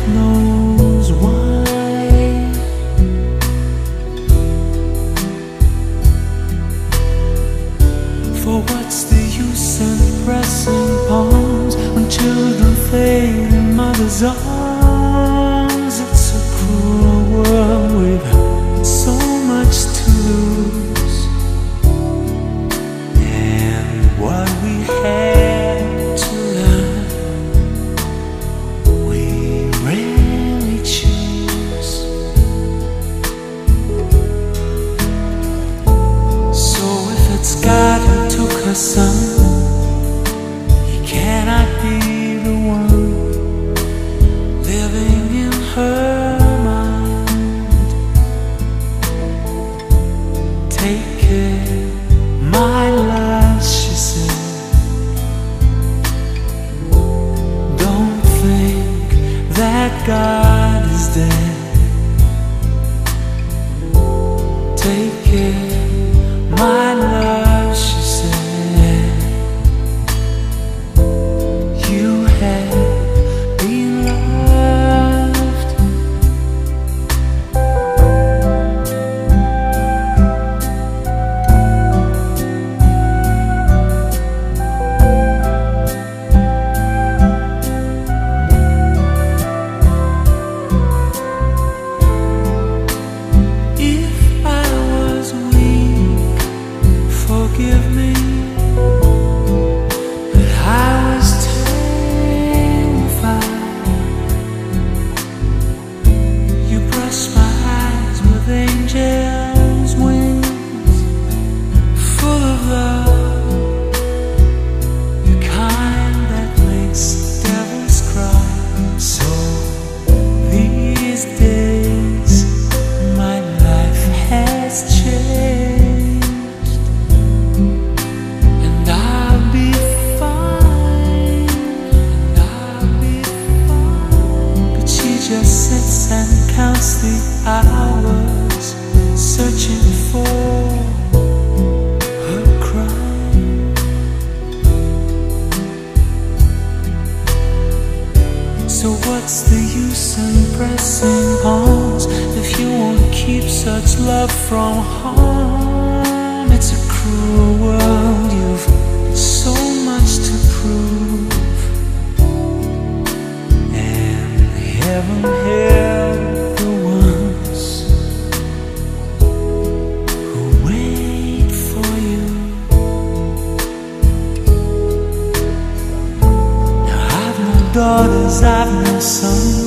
knows why. For what's the use in pressing palms when children fade in mothers' arms? It's a cruel world with so much to lose, and what we had to learn we rarely choose. So if it's God who took her son, he cannot be the one living in her mind. Take care, my love, she said. Don't think that God is dead. Take care, my love, she said. You have been loved. If I was weak, forgive me, but I was terrified. You brushed my eyes with angels' wings, full of love, the kind that makes devils cry. So these days my life has changed, and I'll be fine, and I'll be fine. But she just sits and counts the hours, searching for her crime. So what's the use in pressing palms if you won't keep such love from harm? It's a cruel world, you've so much to prove, and heaven help the ones who wait for you. Now I've no daughters, I've no sons,